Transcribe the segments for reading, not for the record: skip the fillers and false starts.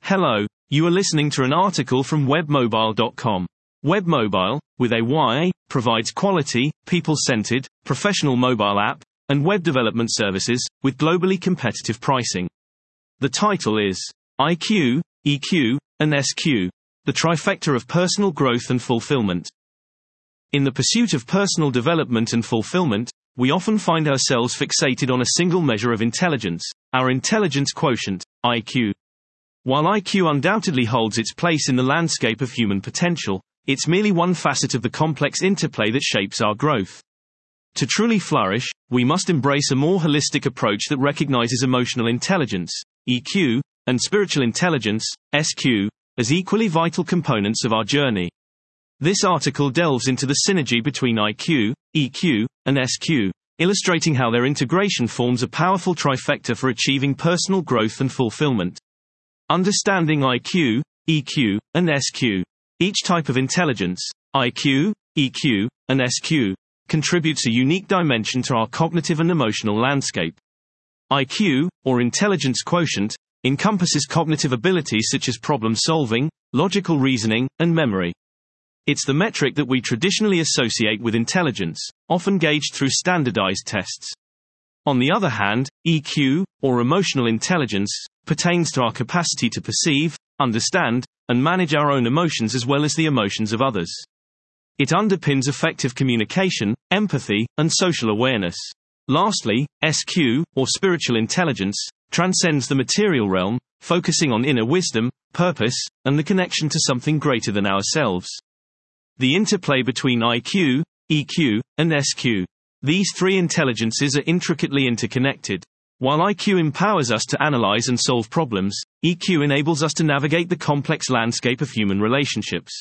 Hello, you are listening to an article from webmobile.com. Webmobile, with a Y, provides quality, people-centered, professional mobile app and web development services with globally competitive pricing. The title is IQ, EQ, and SQ, the trifecta of personal growth and fulfillment. In the pursuit of personal development and fulfillment, we often find ourselves fixated on a single measure of intelligence, our intelligence quotient, IQ. While IQ undoubtedly holds its place in the landscape of human potential, it's merely one facet of the complex interplay that shapes our growth. To truly flourish, we must embrace a more holistic approach that recognizes emotional intelligence, EQ, and spiritual intelligence, SQ, as equally vital components of our journey. This article delves into the synergy between IQ, EQ, and SQ, illustrating how their integration forms a powerful trifecta for achieving personal growth and fulfillment. Understanding IQ, EQ, and SQ. Each type of intelligence, IQ, EQ, and SQ, contributes a unique dimension to our cognitive and emotional landscape. IQ, or intelligence quotient, encompasses cognitive abilities such as problem solving, logical reasoning, and memory. It's the metric that we traditionally associate with intelligence, often gauged through standardized tests. On the other hand, EQ, or emotional intelligence, pertains to our capacity to perceive, understand, and manage our own emotions as well as the emotions of others. It underpins effective communication, empathy, and social awareness. Lastly, SQ, or spiritual intelligence, transcends the material realm, focusing on inner wisdom, purpose, and the connection to something greater than ourselves. The interplay between IQ, EQ, and SQ. These three intelligences are intricately interconnected. While IQ empowers us to analyze and solve problems, EQ enables us to navigate the complex landscape of human relationships.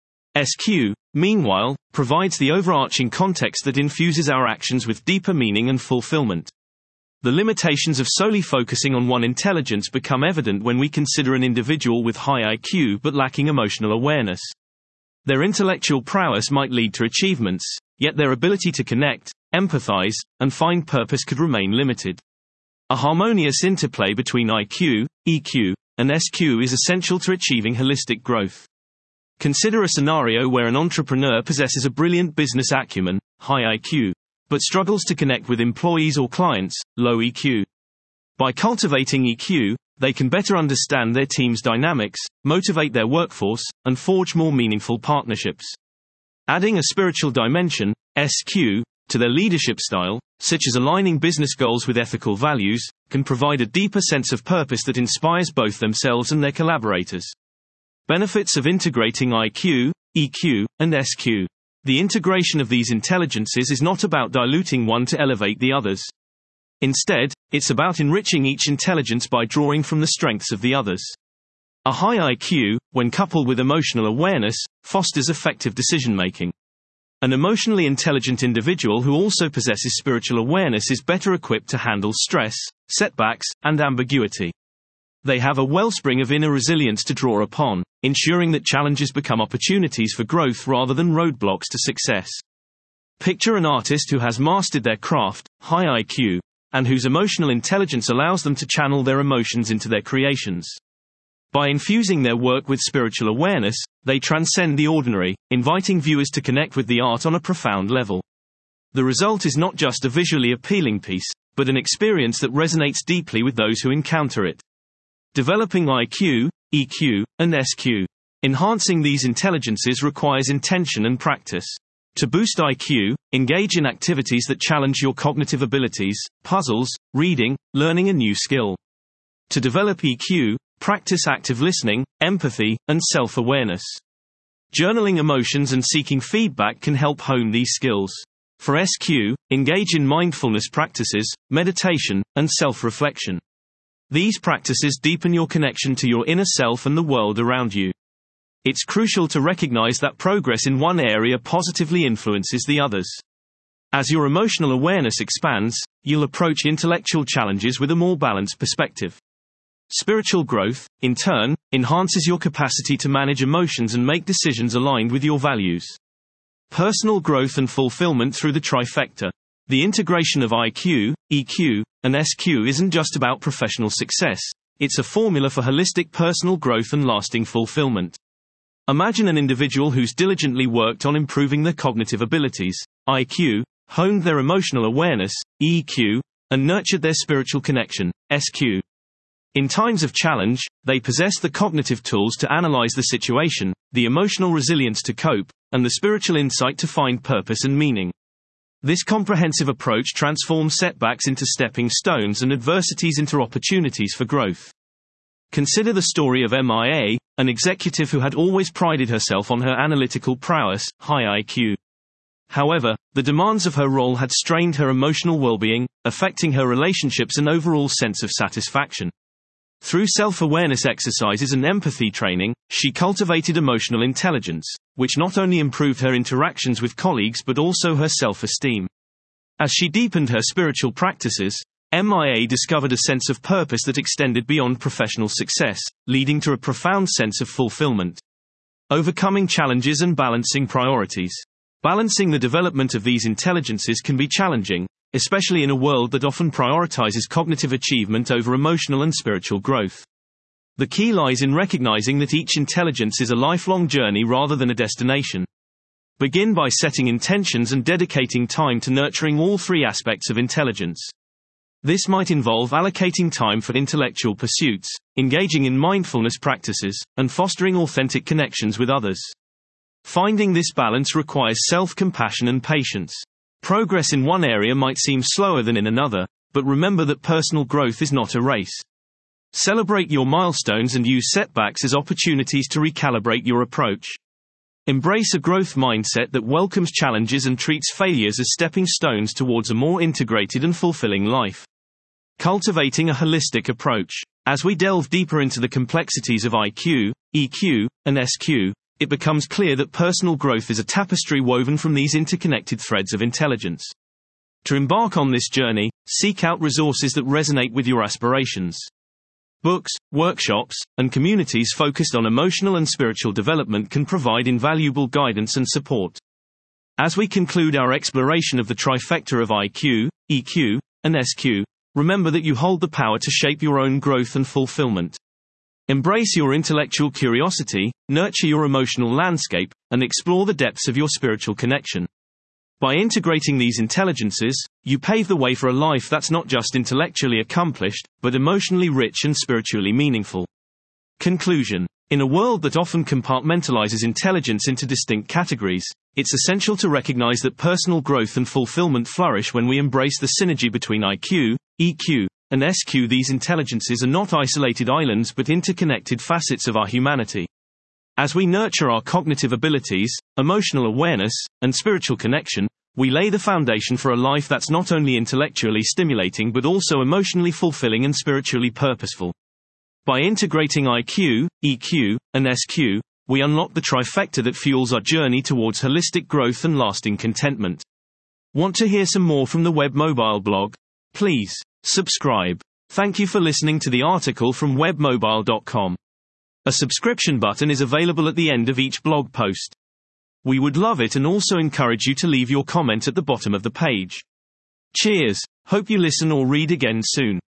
SQ, meanwhile, provides the overarching context that infuses our actions with deeper meaning and fulfillment. The limitations of solely focusing on one intelligence become evident when we consider an individual with high IQ but lacking emotional awareness. Their intellectual prowess might lead to achievements, yet their ability to connect, empathize, and find purpose could remain limited. A harmonious interplay between IQ, EQ, and SQ is essential to achieving holistic growth. Consider a scenario where an entrepreneur possesses a brilliant business acumen, high IQ, but struggles to connect with employees or clients, low EQ. By cultivating EQ, they can better understand their team's dynamics, motivate their workforce, and forge more meaningful partnerships. Adding a spiritual dimension, SQ, to their leadership style, such as aligning business goals with ethical values, can provide a deeper sense of purpose that inspires both themselves and their collaborators. Benefits of integrating IQ, EQ, and SQ. The integration of these intelligences is not about diluting one to elevate the others. Instead, it's about enriching each intelligence by drawing from the strengths of the others. A high IQ, when coupled with emotional awareness, fosters effective decision-making. An emotionally intelligent individual who also possesses spiritual awareness is better equipped to handle stress, setbacks, and ambiguity. They have a wellspring of inner resilience to draw upon, ensuring that challenges become opportunities for growth rather than roadblocks to success. Picture an artist who has mastered their craft, high IQ, and whose emotional intelligence allows them to channel their emotions into their creations. By infusing their work with spiritual awareness, they transcend the ordinary, inviting viewers to connect with the art on a profound level. The result is not just a visually appealing piece, but an experience that resonates deeply with those who encounter it. Developing IQ, EQ, and SQ. Enhancing these intelligences requires intention and practice. To boost IQ, engage in activities that challenge your cognitive abilities, puzzles, reading, learning a new skill. To develop EQ, practice active listening, empathy, and self-awareness. Journaling emotions and seeking feedback can help hone these skills. For SQ, engage in mindfulness practices, meditation, and self-reflection. These practices deepen your connection to your inner self and the world around you. It's crucial to recognize that progress in one area positively influences the others. As your emotional awareness expands, you'll approach intellectual challenges with a more balanced perspective. Spiritual growth, in turn, enhances your capacity to manage emotions and make decisions aligned with your values. Personal growth and fulfillment through the trifecta. The integration of IQ, EQ, and SQ isn't just about professional success, It's a formula for holistic personal growth and lasting fulfillment. Imagine an individual who's diligently worked on improving their cognitive abilities, IQ, honed their emotional awareness, EQ, and nurtured their spiritual connection, SQ. In times of challenge, they possess the cognitive tools to analyze the situation, the emotional resilience to cope, and the spiritual insight to find purpose and meaning. This comprehensive approach transforms setbacks into stepping stones and adversities into opportunities for growth. Consider the story of MIA, an executive who had always prided herself on her analytical prowess, high IQ. However, the demands of her role had strained her emotional well-being, affecting her relationships and overall sense of satisfaction. Through self-awareness exercises and empathy training, she cultivated emotional intelligence, which not only improved her interactions with colleagues but also her self-esteem. As she deepened her spiritual practices, MIA discovered a sense of purpose that extended beyond professional success, leading to a profound sense of fulfillment. Overcoming challenges and balancing priorities. Balancing the development of these intelligences can be challenging, especially in a world that often prioritizes cognitive achievement over emotional and spiritual growth. The key lies in recognizing that each intelligence is a lifelong journey rather than a destination. Begin by setting intentions and dedicating time to nurturing all three aspects of intelligence. This might involve allocating time for intellectual pursuits, engaging in mindfulness practices, and fostering authentic connections with others. Finding this balance requires self-compassion and patience. Progress in one area might seem slower than in another, but remember that personal growth is not a race. Celebrate your milestones and use setbacks as opportunities to recalibrate your approach. Embrace a growth mindset that welcomes challenges and treats failures as stepping stones towards a more integrated and fulfilling life. Cultivating a holistic approach. As we delve deeper into the complexities of IQ, EQ, and SQ, it becomes clear that personal growth is a tapestry woven from these interconnected threads of intelligence. To embark on this journey, seek out resources that resonate with your aspirations. Books, workshops, and communities focused on emotional and spiritual development can provide invaluable guidance and support. As we conclude our exploration of the trifecta of IQ, EQ, and SQ, remember that you hold the power to shape your own growth and fulfillment. Embrace your intellectual curiosity, nurture your emotional landscape, and explore the depths of your spiritual connection. By integrating these intelligences, you pave the way for a life that's not just intellectually accomplished, but emotionally rich and spiritually meaningful. Conclusion. In a world that often compartmentalizes intelligence into distinct categories, it's essential to recognize that personal growth and fulfillment flourish when we embrace the synergy between IQ, EQ, and SQ. These intelligences are not isolated islands but interconnected facets of our humanity. As we nurture our cognitive abilities, emotional awareness, and spiritual connection, we lay the foundation for a life that's not only intellectually stimulating but also emotionally fulfilling and spiritually purposeful. By integrating IQ, EQ, and SQ, we unlock the trifecta that fuels our journey towards holistic growth and lasting contentment. Want to hear some more from the Web Mobile blog? Please subscribe. Thank you for listening to the article from webmobile.com. A subscription button is available at the end of each blog post. We would love it and also encourage you to leave your comment at the bottom of the page. Cheers. Hope you listen or read again soon.